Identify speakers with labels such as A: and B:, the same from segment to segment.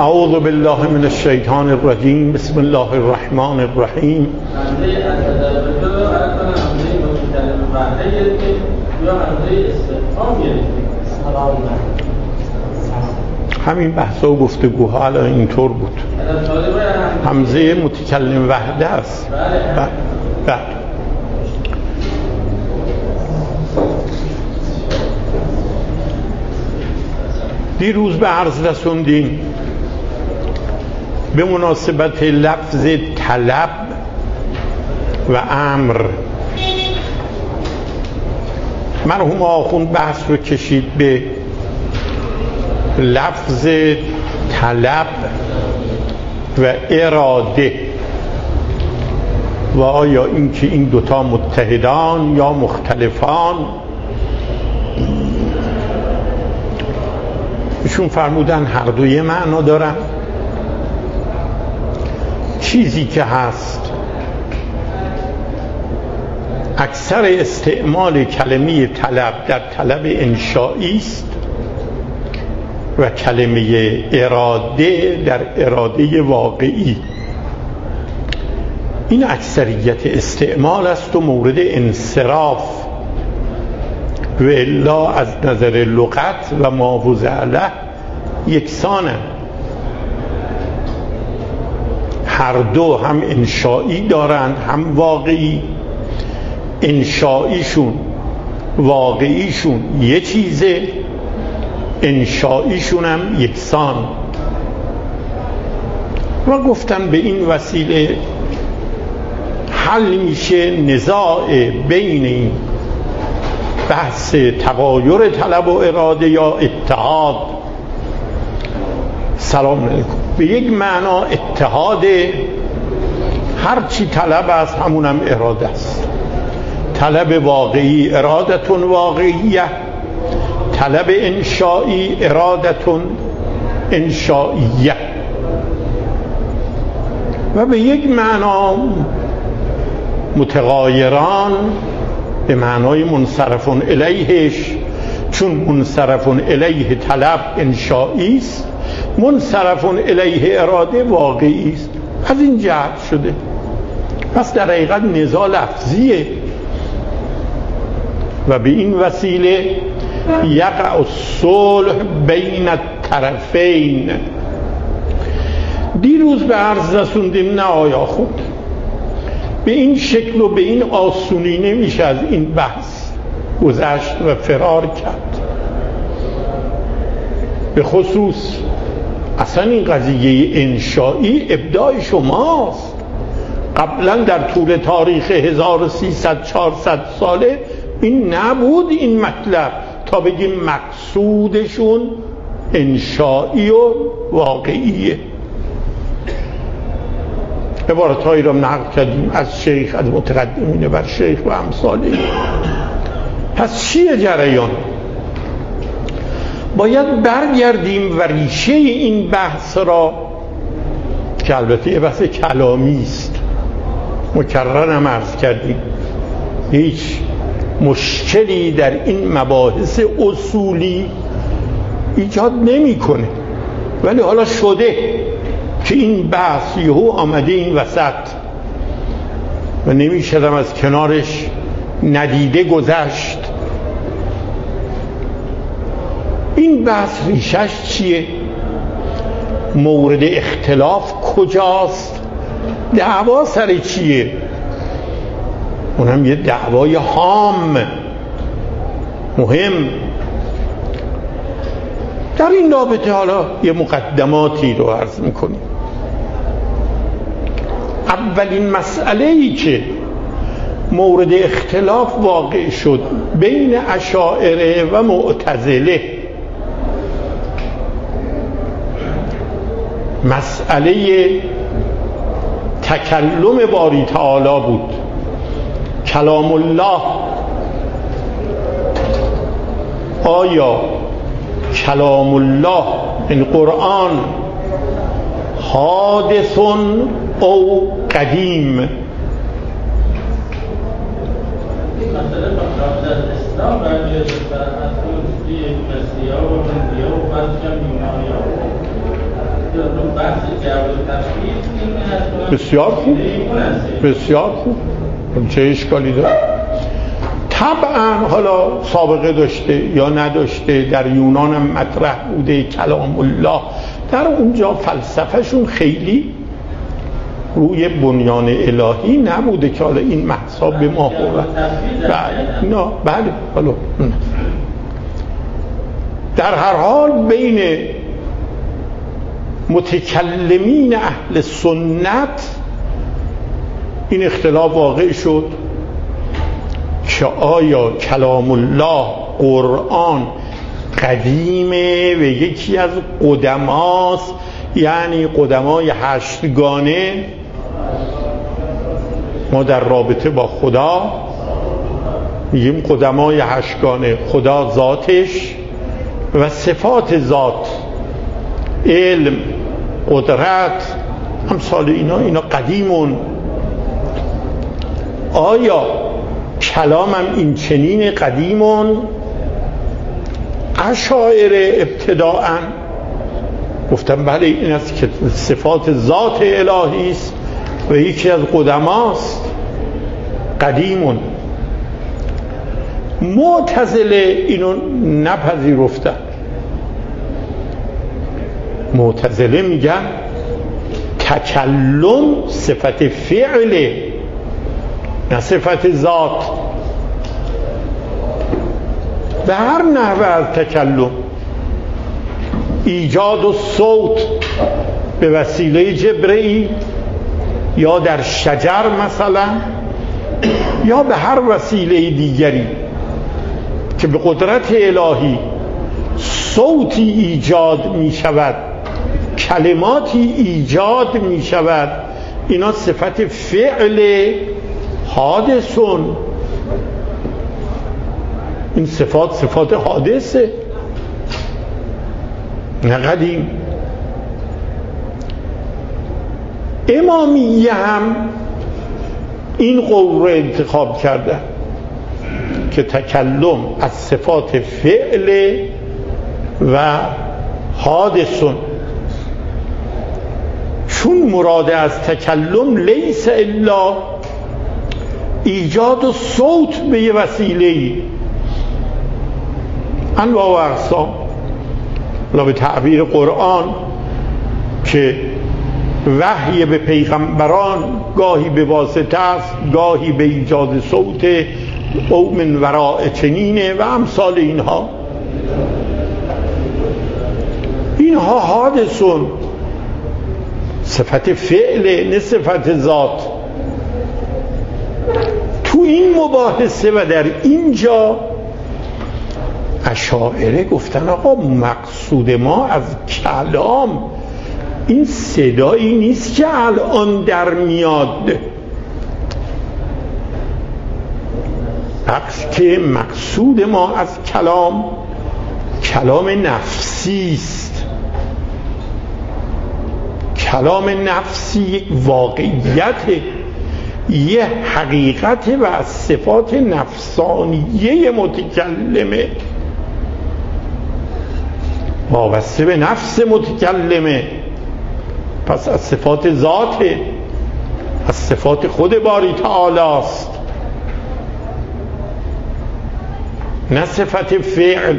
A: اعوذ بالله من الشیطان الرجیم. بسم الله الرحمن الرحیم. همین بحث و گفتگوها الان اینطور بود. همزه متکلم وحده است. بله. دیروز به عرض رسوندیم به مناسبت لفظ طلب و امر. مرحوم آخوند بحث رو کشید به لفظ طلب و اراده و آیا اینکه این دوتا متحدان یا مختلفان. ایشون فرمودن هر دوی معنا دارن. چیزی که هست اکثر استعمال کلمه طلب در طلب انشایی است و کلمه اراده در اراده واقعی. این اکثریت استعمال است و مورد انصراف و الا از نظر لغت و ماوضع له یکسانه. هر دو هم انشایی دارند هم واقعی. انشاییشون واقعیشون یه چیزه، انشاییشون هم یکسان. و گفتن به این وسیله حل میشه نزاع بین این بحث تغایر طلب و اراده یا اتحاد. سلام علیکم. به یک معنا اتحاد، هرچی طلب است همونم اراده است. طلب واقعی ارادتون واقعیه، طلب انشایی ارادتون انشائیه. و به یک معنا متغایران به معنای منصرف الیهش، چون منصرف الیه طلب انشایی است، منصرف الیه اراده واقعی است. از این جهت شده. پس در حقیقت نزاع لفظیه و به این وسیله یقع الصلح بین الطرفین. دیروز به عرض رسوندیم نه آیا خود به این شکل و به این آسونی نمیشه از این بحث گذشت و فرار کرد. به خصوص اصلا این قضیه انشایی ابداع شماست. قبلا در طول تاریخ 1300-400 ساله این نبود این مطلب تا بگیم مقصودشون انشایی و واقعیه. عبارت هایی را نقل کردیم از شیخ، از متقدمین بر شیخ و امثاله. پس چیه جریان؟ باید برگردیم و ریشه این بحث را که البته یه بحث کلامی است، مکررم عرض کردیم، هیچ مشکلی در این مباحث اصولی ایجاد نمیکنه، ولی حالا شده که این بحث یهو آمده این وسط و نمیشدم از کنارش ندیده گذشت. این بحث ریشش چیه؟ مورد اختلاف کجاست؟ دعوا سر چیه؟ اونم یه دعوای هام مهم. در این رابطه حالا یه مقدماتی رو عرض میکنیم. اولین مسئله‌ای که مورد اختلاف واقع شد بین اشاعره و معتزله مسئله تکلم باری تعالی بود. کلام الله آیا کلام الله این قرآن حادث او قدیم؟
B: این مسئله در اسلام برمیاد و از توی مسیحا و هندیا و بعد کم یونانیا
A: بسیار خوب، بسیار خوب، چه اشکالی داره؟ طبعا حالا سابقه داشته یا نداشته، در یونان هم مطرح بوده کلام الله، در اونجا فلسفهشون خیلی روی بنیان الهی نبوده که حالا این محساب به ما هورد. بله حالا در هر حال بین متکلمین اهل سنت این اختلاف واقع شد که آیا کلام الله قرآن قدیمه و یکی از قدماست، یعنی قدمای هشتگانه ما در رابطه با خدا میگیم قدمای هشتگانه، خدا ذاتش و صفات ذات، علم، قدرت، امثال اینا قدیمون. آیا کلامم این چنین قدیمون؟ اشاعره ابتداءً گفتم بله این است که صفات ذات الهی است و یکی از قدماست، قدیمون. معتزله اینو نپذیرفتن. معتزله میگن تکلم صفت فعله نه صفت ذات. به هر نحوه از تکلم، ایجاد و صوت به وسیله جبرئیل یا در شجر مثلا یا به هر وسیله دیگری که به قدرت الهی صوتی ایجاد می شود، کلماتی ایجاد می شود، اینا صفت فعل حادثون. این صفات حادثه نه قدیم. امامیه هم این قول رو انتخاب کرده که تکلم از صفات فعل و حادثون، چون مراد از تکلم لیس الا ایجاد و صوت به یه وسیله‌ای، انواع و اقسام. لا به تعبیر قرآن که وحی به پیغمبران گاهی به واسطه است، گاهی به ایجاد صوت او من وراء چنینه و امثال اینها حادثون، صفت فعل نه صفت ذات. تو این مباحثه و در اینجا اشاعره گفتن آقا مقصود ما از کلام این صدایی نیست که الان در میاد، بلکه که مقصود ما از کلام نفسی است. کلام نفسی یک واقعیت، یه حقیقت و از صفات نفسانیه متکلمه، وابسته به نفس متکلمه، پس از صفات ذاته، از صفات خود باری تعالی است، نه صفت فعل.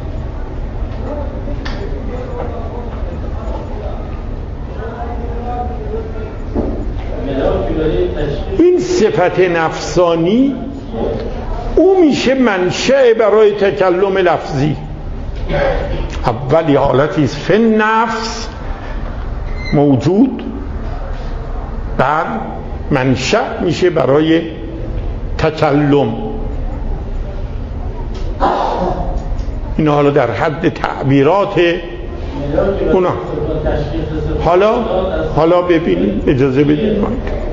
A: این صفت نفسانی او میشه منشأ برای تکلم لفظی. اولی حالتی است فی نفس موجود، بعد منشأ میشه برای تکلم. این حالا در حد تعبیرات اونا. حالا ببینید، اجازه بدید.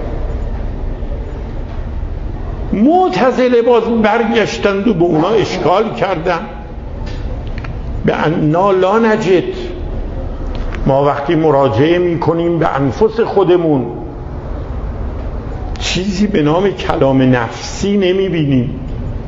A: معتزله باز برگشتند و به اونا اشکال کردن به انا لا نجد، ما وقتی مراجعه میکنیم به انفس خودمون چیزی به نام کلام نفسی نمیبینیم،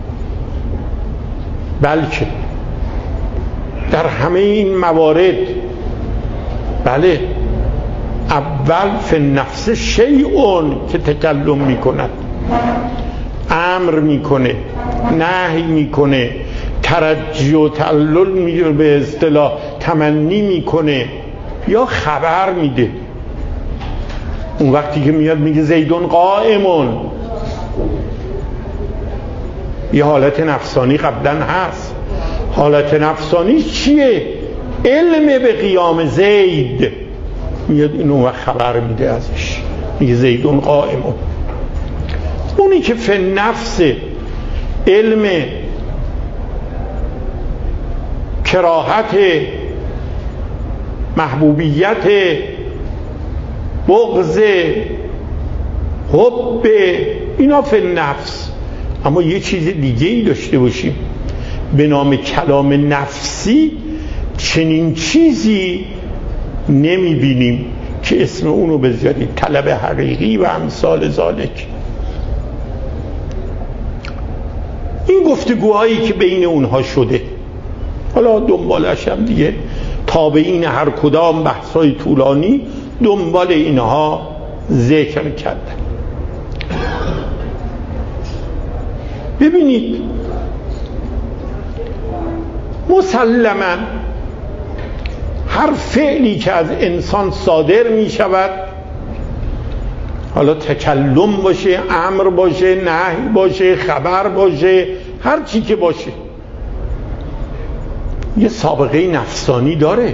A: بلکه در همه این موارد بله اول فی النفس شیئون که تکلم میکند، امر میکنه، نهی میکنه، ترجی و تعلل به اصطلاح تمنی میکنه یا خبر میده. اون وقتی که میاد میگه زیدون قائمون، یه حالت نفسانی قبلا هست. حالت نفسانی چیه؟ علم به قیام زید، میاد اینو وقت خبر میده ازش، میگه زیدون قائمون. اونی که فی نفس علم کراهت، محبوبیت، بغض، حب، اینا فی نفس. اما یه چیز دیگه ای داشته باشیم به نام کلام نفسی، چنین چیزی نمیبینیم که اسم اونو بذارید طلب حقیقی و امثال ذالک. این گفتگوهایی که بین اونها شده، حالا دنبالش هم دیگه تابعین هر کدام بحثای طولانی دنبال اینها ذکر کردن. ببینید مسلماً هر فعلی که از انسان صادر می شود، حالا تکلم باشه، امر باشه، نهی باشه، خبر باشه، هر چی که باشه، یه سابقه نفسانی داره،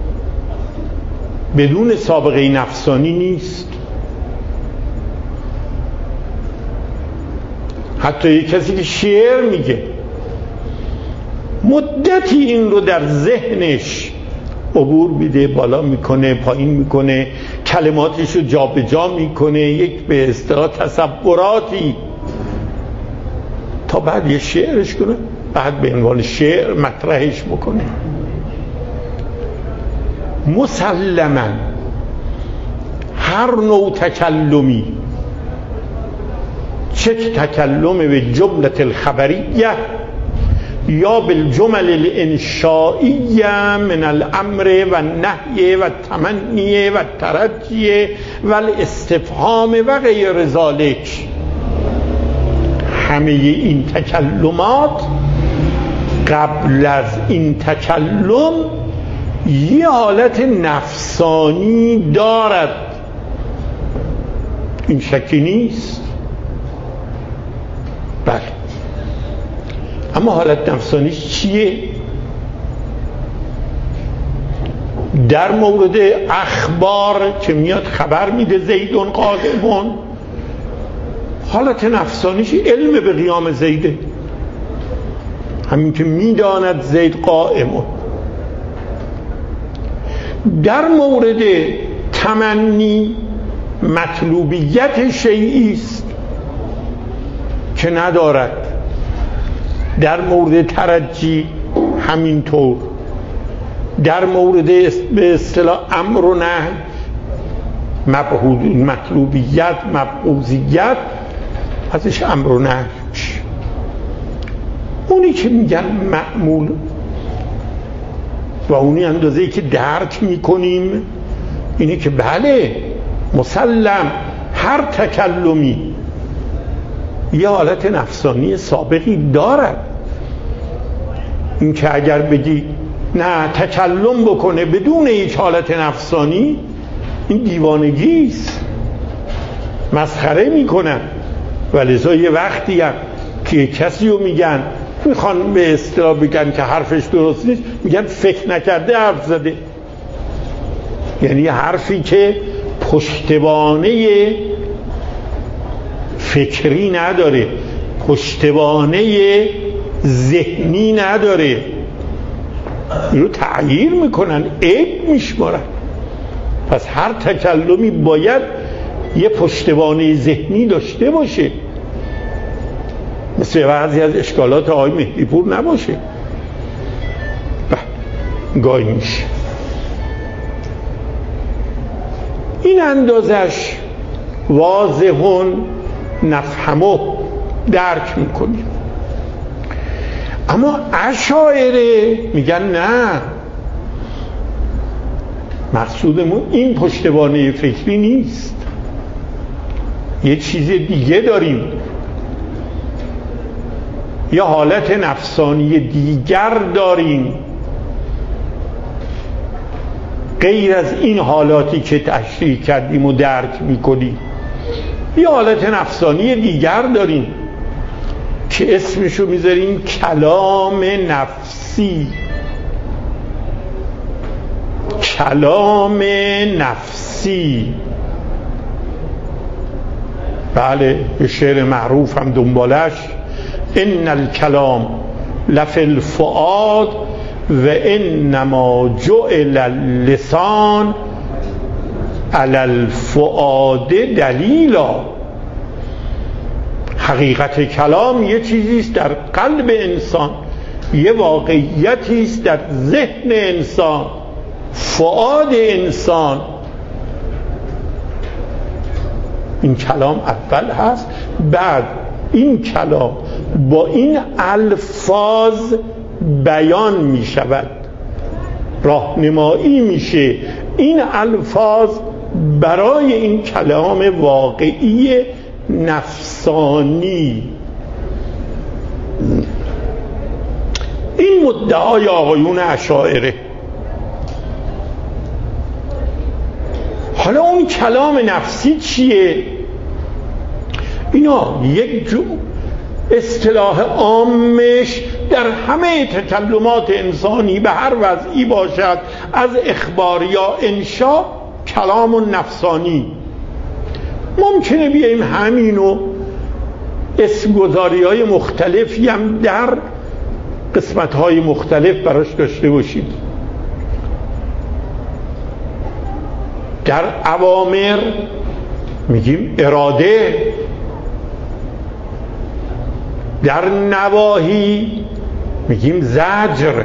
A: بدون سابقه نفسانی نیست. حتی یه کسی که شعر میگه مدتی این رو در ذهنش عبور میده، بالا میکنه، پایین میکنه، کلماتش رو جا به جا میکنه، یک به اصطلاح تصوراتی، تا بعد یه شعرش کنه، بعد به عنوان شعر مطرحش بکنه. مسلماً هر نوع تکلمی، چه تکلم به جملت الخبریه یا بالجمل الانشائیه من الامر و النهی و التمنی و الترجی و الاستفهام و غیر ذالک، همه این تکلمات قبل از این تکلم یه حالت نفسانی دارد، این شکی نیست. بله، اما حالت نفسانیش چیه؟ در مورد اخبار که میاد خبر میده زیدون قائمون، حالت نفسانیش علم به قیام زیده، همین که میداند زید قائمون. در مورد تمنی مطلوبیت شیئی است که ندارد. در مورد ترجی همینطور. در مورد به اصطلاح امر و نهی، مطلوبیت، مبغوضیت، ازش امر و نهی میشه. اونی که میگن معمول و اونی اندازه‌ای که درک میکنیم اینه که بله مسلم هر تکلمی یه حالت نفسانی سابقی دارد. این که اگر بگی نه تکلم بکنه بدون هیچ حالت نفسانی، این دیوانگی است، مسخره میکنن. ولذا یه وقتی هم که کسی رو میگن میخوان به اصطلاح بگن که حرفش درست نیست، میگن فکر نکرده حرف زده، یعنی حرفی که پشتوانه فکری نداره، پشتوانه ذهنی نداره، رو تغییر میکنن، عیب میشمارن. پس هر تکلمی باید یه پشتوانه ذهنی داشته باشه، مثل بعضی از اشکالات آقای مهدی پور نباشه. گاهی میشه این اندازش واضحون نفهمو درک میکنیم. اما اشاعره میگن نه، مقصودمون این پشتوانه فکری نیست، یه چیز دیگه داریم، یه حالت نفسانی دیگر داریم غیر از این حالاتی که تشریح کردیم و درک میکنیم. یه حالت نفسانی دیگر داریم که اسمشو میذاریم کلام نفسی. کلام نفسی، بله، به شعر معروف هم دنبالش ان الکلام لفی الفؤاد و انما جعل اللسان علی الفؤاد دلیلا. حقیقت کلام یه چیزی است در قلب انسان، یه واقعیتی است در ذهن انسان، فؤاد انسان. این کلام اول هست، بعد این کلام با این الفاظ بیان می شود، راهنمایی میشه این الفاظ برای این کلام واقعی نفسانی. این مدعای آقایون اشاعره. حالا اون کلام نفسی چیه؟ اینا یک اصطلاح عامش در همه تکلمات انسانی به هر وضعی باشد، از اخبار یا انشا، کلام نفسانی. ممکنه بیاییم همینو اسمگذاری‌های مختلفی هم در قسمت‌های مختلف براش داشته باشیم. در اوامر میگیم اراده، در نواهی میگیم زجر،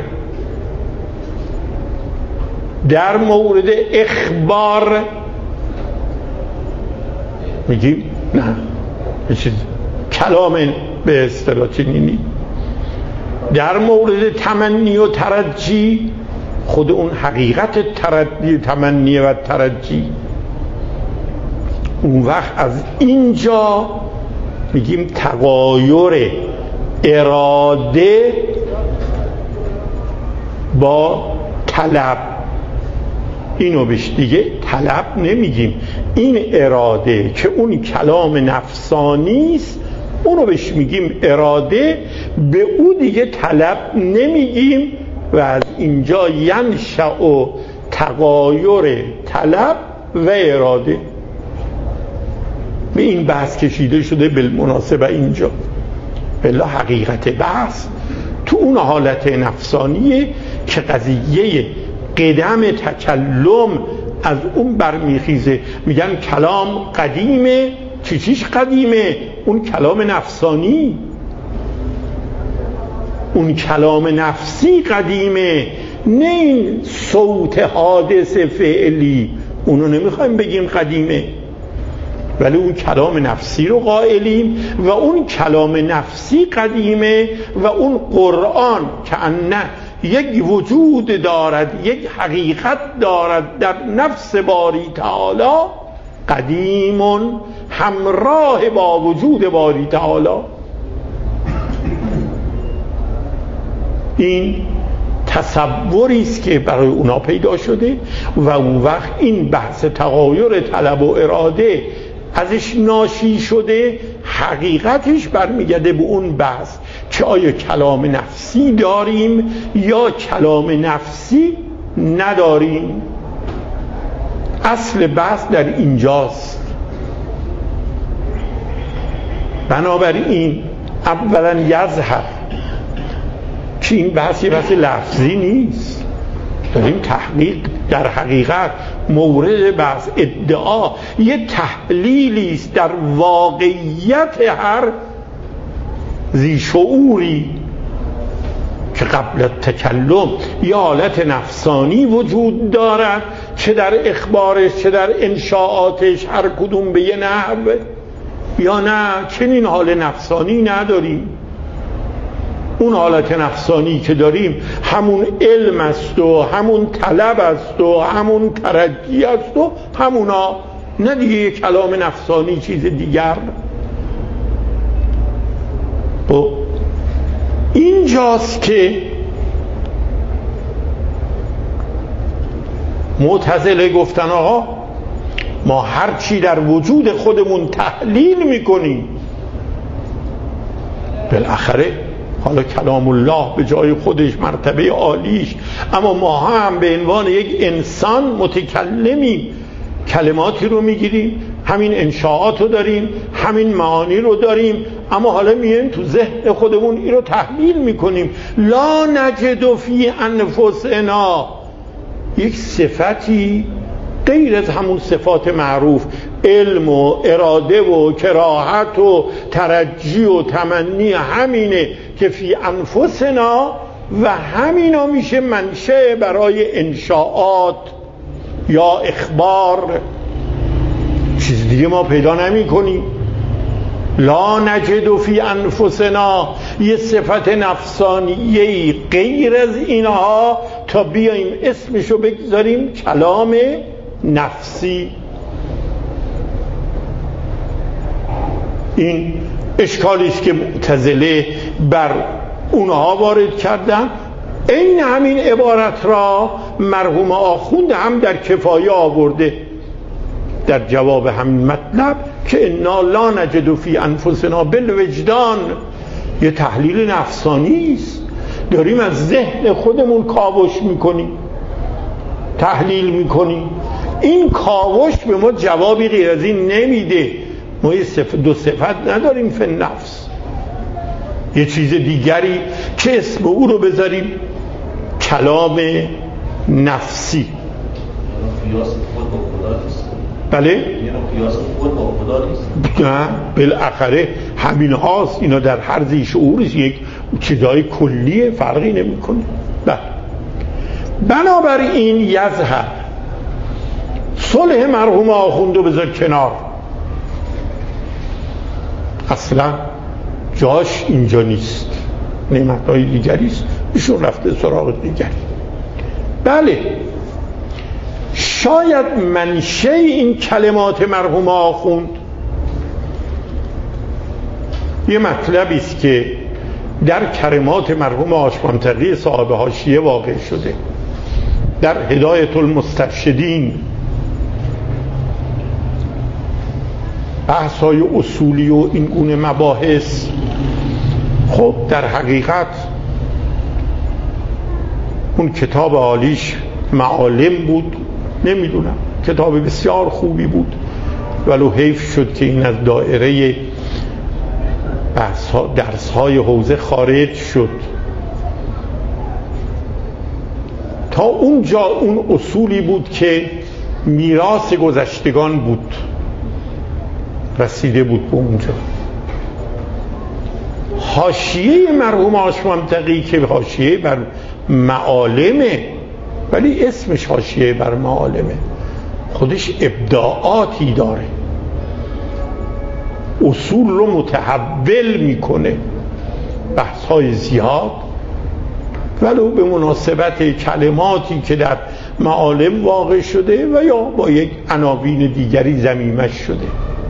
A: در مورد اخبار میگیم نه، یه چیز کلام به اصطلاح چنینی. در مورد تمنی و ترجی، خود اون حقیقت تمنی و ترجی. اون وقت از اینجا میگیم تغایر اراده با طلب. اینو بهش دیگه طلب نمیگیم، این اراده که اون کلام نفسانی است اونو بهش میگیم اراده، به او دیگه طلب نمیگیم. و از اینجا ینشأ تغایر طلب و اراده. به این بحث کشیده شده بالمناسبه اینجا. بلا حقیقت بحث تو اون حالت نفسانیه که قضیه قدم تکلم از اون برمیخیزه. میگن کلام قدیمه. چیش قدیمه؟ اون کلام نفسانی، اون کلام نفسی قدیمه، نه این صوت حادث فعلی. اونو نمیخوایم بگیم قدیمه، ولی اون کلام نفسی رو قائلیم و اون کلام نفسی قدیمه. و اون قرآن که انه یک وجود دارد، یک حقیقت دارد در نفس باری تعالی، قدیم همراه با وجود باری تعالی. این تصوری است که برای اونا پیدا شده و اون وقت این بحث تغایر طلب و اراده ازش ناشی شده. حقیقتش برمیگرده به اون بحث که آیا کلام نفسی داریم یا کلام نفسی نداریم. اصل بحث در اینجاست. بنابراین اولا یظهر که این بحث یه بحث لفظی نیست، داریم تحقیق در حقیقت مورد بحث ادعا یه تحلیلی است در واقعیت هر ذی شعوری که قبل تکلم یه حالت نفسانی وجود دارد، چه در اخبارش چه در انشاءاتش، هر کدوم به یه نحو، یا نه چنین حال نفسانی نداریم. اون حالت نفسانی که داریم همون علم است و همون طلب است و همون ترجی است و همونا، نه دیگه یه کلام نفسانی چیز دیگر. و اینجاست که معتزله گفتن آقا ما هر چی در وجود خودمون تحلیل میکنیم بالاخره حالا کلام الله به جای خودش مرتبه عالیش، اما ما هم به عنوان یک انسان متکلمیم، کلماتی رو میگیریم، همین انشاءات رو داریم، همین معانی رو داریم، اما حالا میایم تو ذهن خودمون این رو تحلیل میکنیم. لا نجد فی انفسنا، یک صفتی غیر از همون صفات معروف، علم و اراده و کراهت و ترجی و تمنی، همینه که فی انفسنا، و همینا میشه منشأ برای انشاءات یا اخبار. چیز دیگه ما پیدا نمی کنیم. لا نجد فی انفسنا، یه صفت نفسانیه غیر از اینها تا بیاییم اسمشو بگذاریم کلام نفسی. این اشکالی است که معتزله بر اونها وارد کردن. این همین عبارت را مرحوم آخوند هم در کفایه آورده در جواب همین مطلب که انا لا نجد فی انفسنا بالوجدان، یه تحلیل نفسانی است، داریم از ذهن خودمون کاوش میکنیم، تحلیل میکنیم. این کاوش به ما جوابی غیر از این نمیده. ما یه دو صفت نداریم فی النفس، یه چیز دیگری که اسم او رو بذاریم کلام نفسی. بله؟ نه، بالاخره همین هاست، اینا در هر ذی شعورش یک چیزای کلیه، فرقی نمی کنه. بنابراین یذهب، صلح مرحوم آخوند رو بذار کنار، اصلا جاش اینجا نیست، نعمتهای دیگری است، ایشون رفته سراغ دیگری. بله، شاید منشأ این کلمات مرحوم آخوند یه مطلبی است که در کلمات مرحوم هاشم‌تقی صاحب حاشیه واقع شده، در هدایت المسترشدین، بحث‌های اصولی و این گونه مباحث. خب در حقیقت اون کتاب عالیش معالم بود، نمیدونم، کتاب بسیار خوبی بود، ولو حیف شد که این از دایره درس‌های حوزه خارج شد. تا اونجا اون اصولی بود که میراث گذشتگان بود، رسیده بود به اونجا. حاشیه مرحوم هاشم‌تقی که حاشیه بر معالمه، ولی اسمش حاشیه بر معالمه، خودش ابداعاتی داره، اصول رو متحول میکنه، بحث‌های زیاد، ولو به مناسبت کلماتی که در معالم واقع شده و یا با یک عناوین دیگری ضمیمش شده.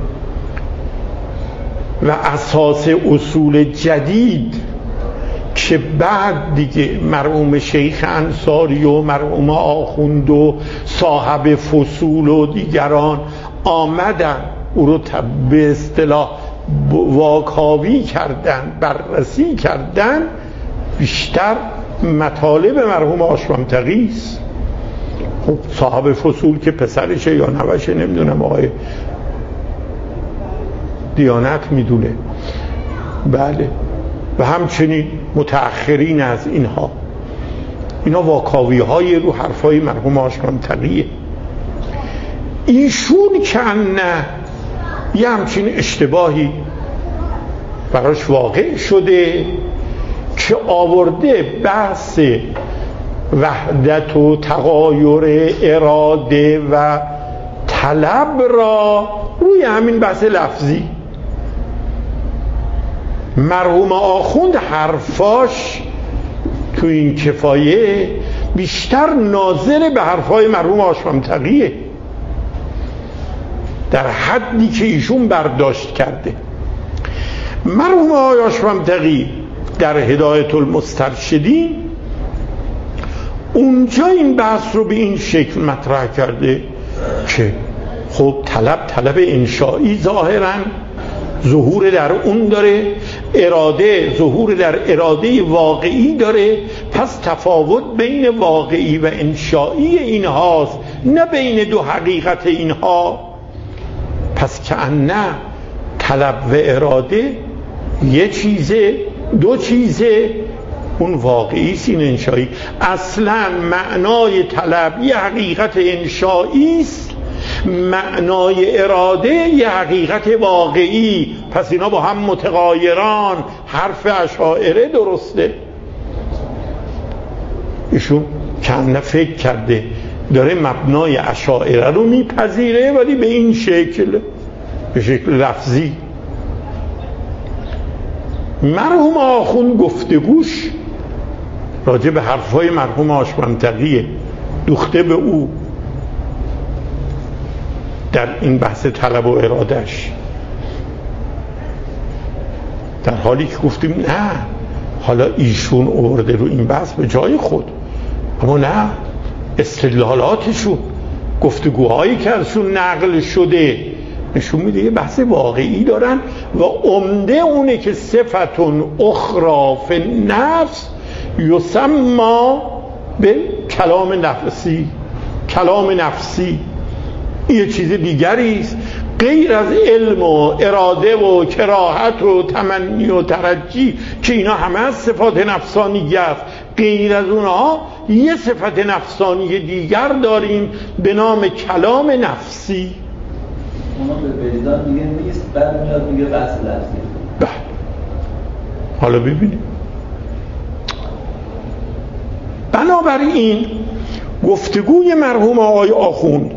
A: و اساس اصول جدید که بعد دیگه مرحوم شیخ انصاری و مرحوم آخوند و صاحب فصول و دیگران آمدن او رو به اصطلاح واکاوی کردن، بررسی کردن، بیشتر مطالب مرحوم هاشم‌تقی است. خب صاحب فصول که پسرشه یا نوشه، نمیدونم، آقای دیانت میدونه. بله، و همچنین متأخرین از اینا واکاوی های رو حرفای مرحوم هاشم‌تقیه. ایشون که نه یه همچین اشتباهی براش واقع شده که آورده بحث وحدت و تغایر اراده و طلب را روی همین بحث لفظی مرحوم آخوند حرفاش تو این کفایه بیشتر ناظر به حرفای مرحوم آشممتقیه، در حدی که ایشون برداشت کرده. مرحوم آقای آشممتقی در هدایت المسترشدین اونجا این بحث رو به این شکل مطرح کرده که خب طلب انشایی ظاهراً ظهور در اون داره، اراده ظهور در اراده واقعی داره، پس تفاوت بین واقعی و انشایی اینهاست، نه بین دو حقیقت اینها. پس که نه طلب و اراده یه چیزه، دو چیزه، اون واقعی است، این انشایی. اصلا معنای طلب یه حقیقت انشایی است، معنای اراده یه حقیقت واقعی، پس اینا با هم متغایران. حرف اشاعره درسته. ایشون کنه فکر کرده داره مبنای اشاعره رو میپذیره، ولی به این شکل، به شکل لفظی. مرحوم آخوند گفتگوش راجع به حرفای مرحوم آشممتقیه، دوخته به او در این بحث طلب و ارادش، در حالی که گفتیم نه، حالا ایشون آورده رو این بحث به جای خود، اما نه، استدلالاتشون، گفتگوهایی که ازشون نقل شده نشون میده یه بحث واقعی دارن و عمده اونه که صفتون اخرى فی النفس یسمى به کلام نفسی. کلام نفسی یه چیز دیگری است غیر از علم و اراده و کراهت و تمنی و ترجی که اینا همه از صفات نفسانی است. غیر از اونها یه صفت نفسانی دیگر داریم به نام کلام نفسی.
C: اونا به وجدان دیگه نیست، بعد میاد میگه بحث لفظی.
A: بله، حالا ببینیم. بنابراین گفتگوی مرحوم آقای آخوند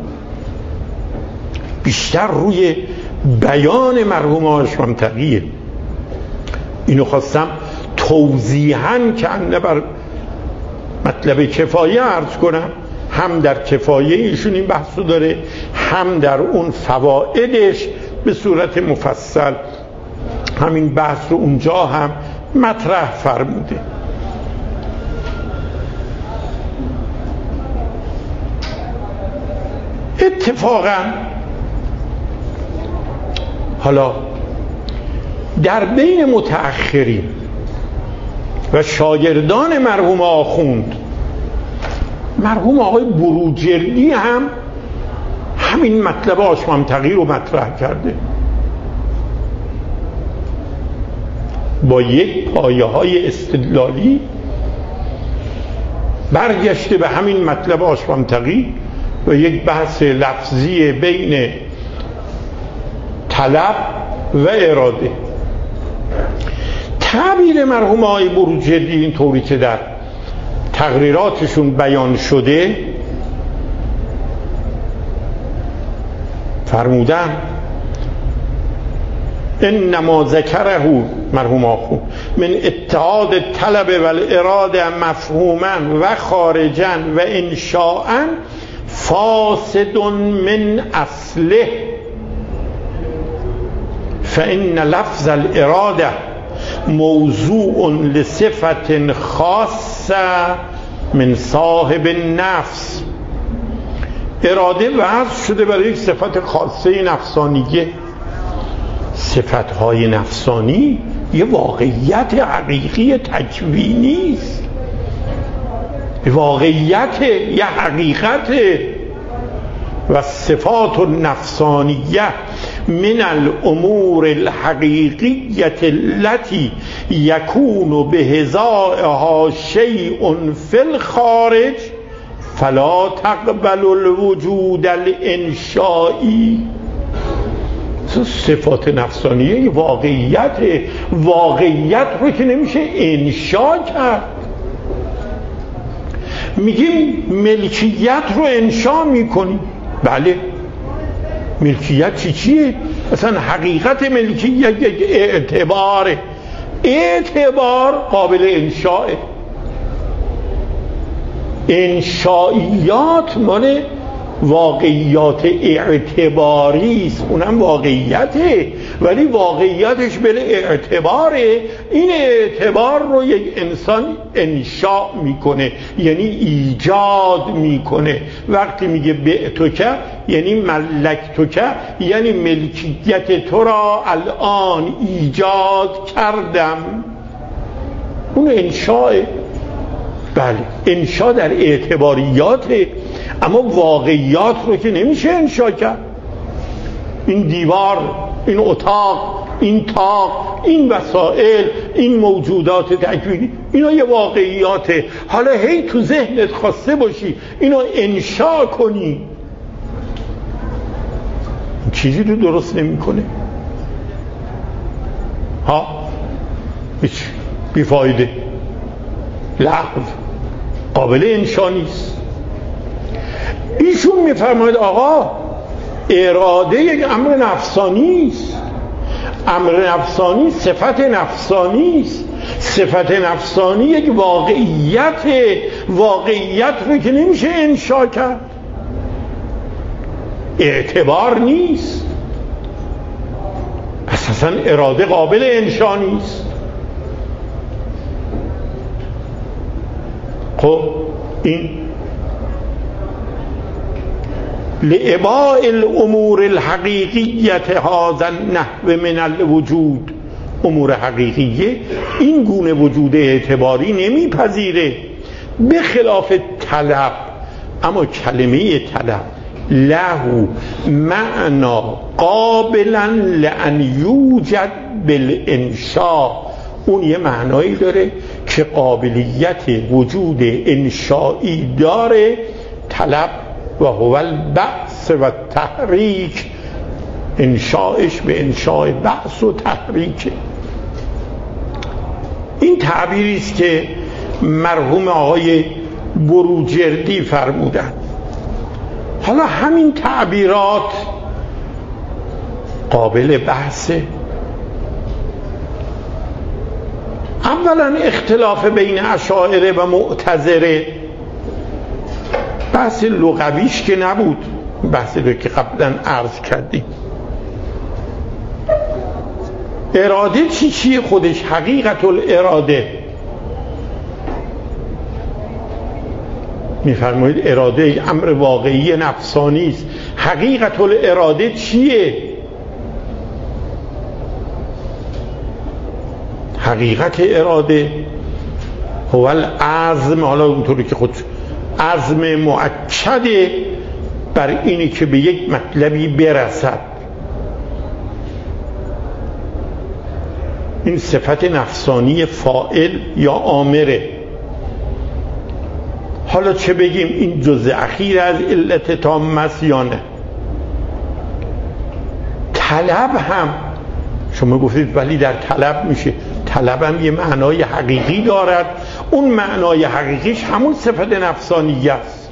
A: بیشتر روی بیان مرحوم آشممتقیه. اینو خواستم توضیحاً که انه بر مطلب کفایه عرض کنم. هم در کفایه ایشون این بحثو داره، هم در اون فوائدش به صورت مفصل همین بحث رو اونجا هم مطرح فرموده. اتفاقاً حالا در بین متأخرین و شاگردان مرحوم آخوند، مرحوم آقای بروجردی هم همین مطلب آشممتقی رو مطرح کرده با یک پایه های استدلالی، برگشته به همین مطلب آشممتقی و یک بحث لفظی بین طلب و اراده. تعبیر مرحوم آقای بروجردی این طوری که در تقریراتشون بیان شده، فرمودن انما ذکره مرحوم آخوند من اتحاد طلب و اراده مفهوما و خارجا و انشاء فاسد من اصله، فإن لفظ الاراده موضوع لصفت خاصه من صاحب النفس. اراده وضع شده برای یک صفت خاصه نفسانیه. صفتهای نفسانی یه واقعیت حقیقی تکوینی است، واقعیت یه حقیقت. و صفات النفسانیه من الامور الحقیقیه التي یکون بهذائها شیء فی الخارج فلا تقبل الوجود الانشائی. صفات نفسانیه واقعیت رو که نمیشه انشا کرد. میگیم ملکیت رو انشا میکنیم، بله، ملکیت چیه؟ اصلا حقیقت ملکیت یک اعتباره، اعتبار قابل انشاء. انشائیات مال واقعیات اعتباری است، اونم واقعیته ولی واقعیتش بله اعتباره. این اعتبار رو یک انسان انشاء میکنه، یعنی ایجاد میکنه. وقتی میگه بعتک یعنی ملکتک، یعنی ملکیت تو را الان ایجاد کردم. اون انشاء. بله انشاء در اعتباریاته، اما واقعیات رو که نمیشه انشاء کرد. این دیوار، این اتاق، این طاق، این وسایل، این موجودات تکوینی، اینا یه واقعیاته. حالا هی تو ذهنت خواسته باشی اینو انشاء کنی، چیزی رو درست نمیکنه. ها هیچ بیفایده، لغو، قابل انشاء نیست. ایشون میفرماید آقا اراده یک امر نفسانی است. امر نفسانی صفت نفسانی است. صفت نفسانی یک واقعیت رو که نمیشه انشاء کرد، اعتبار نیست. پس اصلا اراده قابل انشاء نیست. خب این لإباء الامور الحقیقیت هذا النحو من الوجود، امور حقیقیه این گونه وجود اعتباری نمیپذیره، به خلاف طلب. اما کلمه طلب له معنا قابلا لان یوجد بالانشاء، اون یه معنایی داره که قابلیت وجود انشایی داره. طلب و هو البعث و تحریک، انشایش به انشاء بعث و تحریک. این تعبیری است که مرحوم آقای بروجردی فرمودند. حالا همین تعبیرات قابل بحثه. اولا اختلاف بین اشاعره و معتزله بحث لغویش که نبود، بحثی رو که قبلا عرض کردیم. اراده چیه خودش؟ حقیقت الاراده. میفرمایید اراده امر واقعی نفسانی است. حقیقت الاراده چیه؟ حقیقت اراده هو العزم، حالا اونطوری که خود عزم مؤکده بر اینی که به یک مطلبی برسد. این صفت نفسانی فاعل یا آمره. حالا چه بگیم این جزء اخیر از علت تامه است یا نه؟ طلب هم شما گفتید ولی در طلب میشه، طلب هم یه معنای حقیقی دارد. اون معنای حقیقیش همون صفت نفسانی است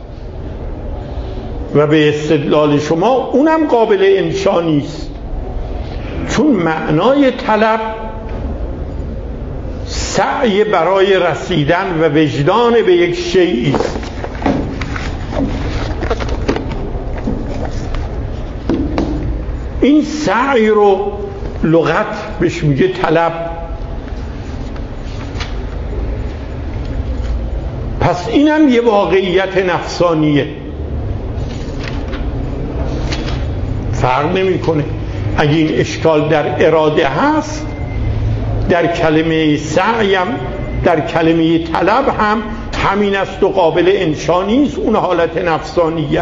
A: و به استدلال شما اونم قابل انشاء نیست، چون معنای طلب سعی برای رسیدن و وجدان به یک شیئی است. این سعی رو لغت بهش میگه طلب. پس اینم یه واقعیت نفسانیه، فرق نمیکنه. اگه این اشکال در اراده هست، در کلمه سعیم، در کلمه طلب هم همین است و قابل انشاء نیست، اون حالت نفسانیش.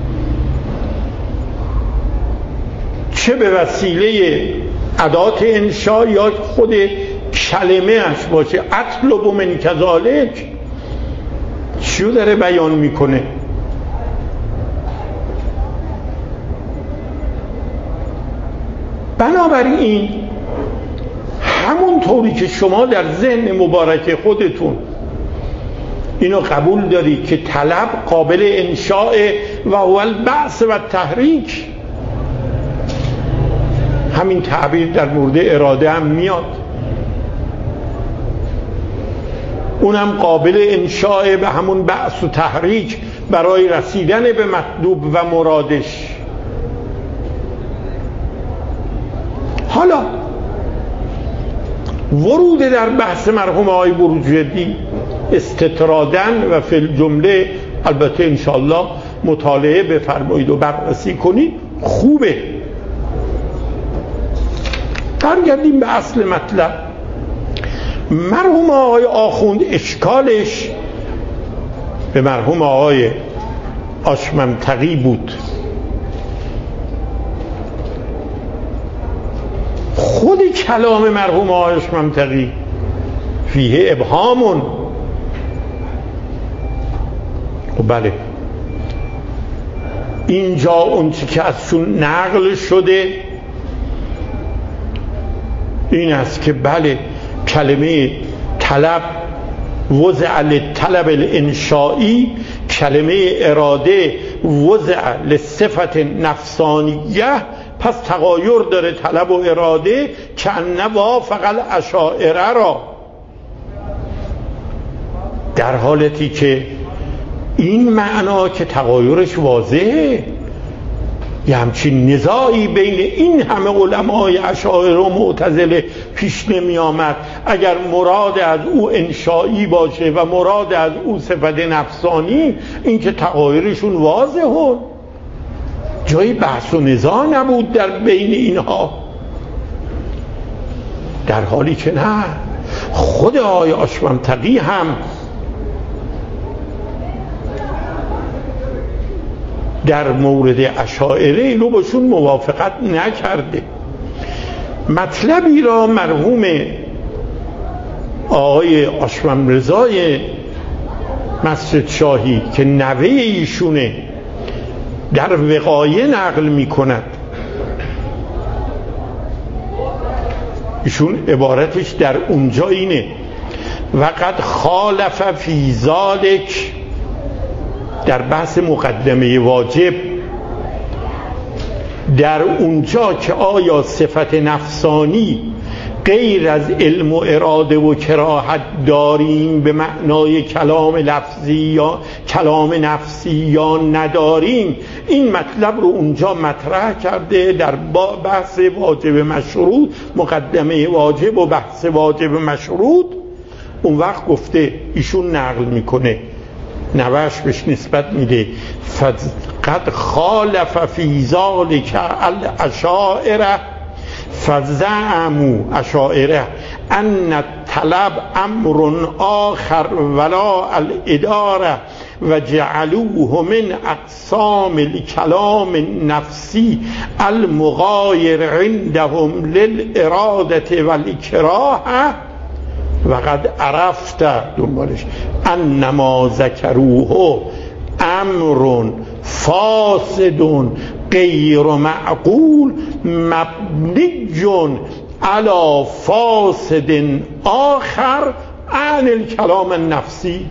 A: چه به وسیله ادات انشاء یا خود کلمه اش باشه. اطلب من کذالک چیو داره بیان میکنه؟ بنابراین همون طوری که شما در ذهن مبارک خودتون اینو قبول داری که طلب قابل انشاء و هو البعث و تحریک، همین تعبیر در مورد اراده هم میاد. اونم قابل انشاء به همون بعث و تحریک برای رسیدن به مطلوب و مرادش. حالا ورود در بحث مرحوم آقای بروجردی استطرادن و فی الجمله، البته انشاءالله مطالعه بفرمایید و بررسی کنید، خوبه. برگردیم به اصل مطلب. مرحوم آقای آخوند اشکالش به مرحوم آقای آشممتقی بود. خود کلام مرحوم آقای آشممتقی فیه ابهامون. بله، اینجا اون چی که ازشون نقل شده این است که بله، کلمه طلب وضع للطلب الانشائی، کلمه اراده وضع لصفت نفسانیه، پس تغایر داره طلب و اراده که ان وافق الاشاعره را، در حالتی که این معنا که تغایرش واضحه. یه همچین نزاعی بین این همه علمای اشاعره و معتزله پیش نمی آمد اگر مراد از او انشایی باشه و مراد از او صفت نفسانی، این که تغایرشون واضحه، جای بحث و نزاع نبود در بین اینها. در حالی که نه، خود آقای آشممتقی هم در مورد اشاعره اینو باشون موافقت نکرده. مطلبی را مرحوم آقای آشمم رضای مسجد شاهی که نوه ایشونه در وقایع نقل می کند. ایشون عبارتش در اونجا اینه: وقد خالف فی ذالک، در بحث مقدمه واجب، در اونجا که آیا صفت نفسانی غیر از علم و اراده و کراهت داریم به معنای کلام لفظی یا کلام نفسی یا نداریم، این مطلب رو اونجا مطرح کرده در بحث واجب مشروط، مقدمه واجب و بحث واجب مشروط. اون وقت گفته، ایشون نقل میکنه، نوش بهش نسبت میده: فقد خالف فی ذالک الاشاعره فزعموا اشاعره ان الطلب امر آخر ولا الاداره و جعلوه من اقسام الكلام النفسی المغایر عندهم للاراده والکراهه وقد عرفت دنبالش انما ذکروه امر فاسد غیر معقول مبنی علی فاسد آخر عن الکلام النفسی.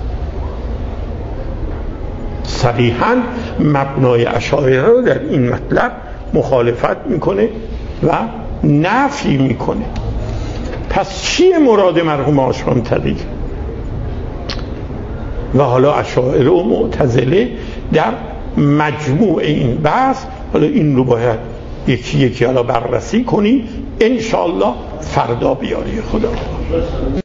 A: صریحا مبنای اشاعره رو در این مطلب مخالفت میکنه و نفی میکنه. پس چیه مراد مرحوم آشممتقی؟ و حالا اشاعره و معتزله در مجموع این بحث، حالا این رو باید یکی یکی حالا بررسی کنیم، انشاءالله فردا بیاری خدا.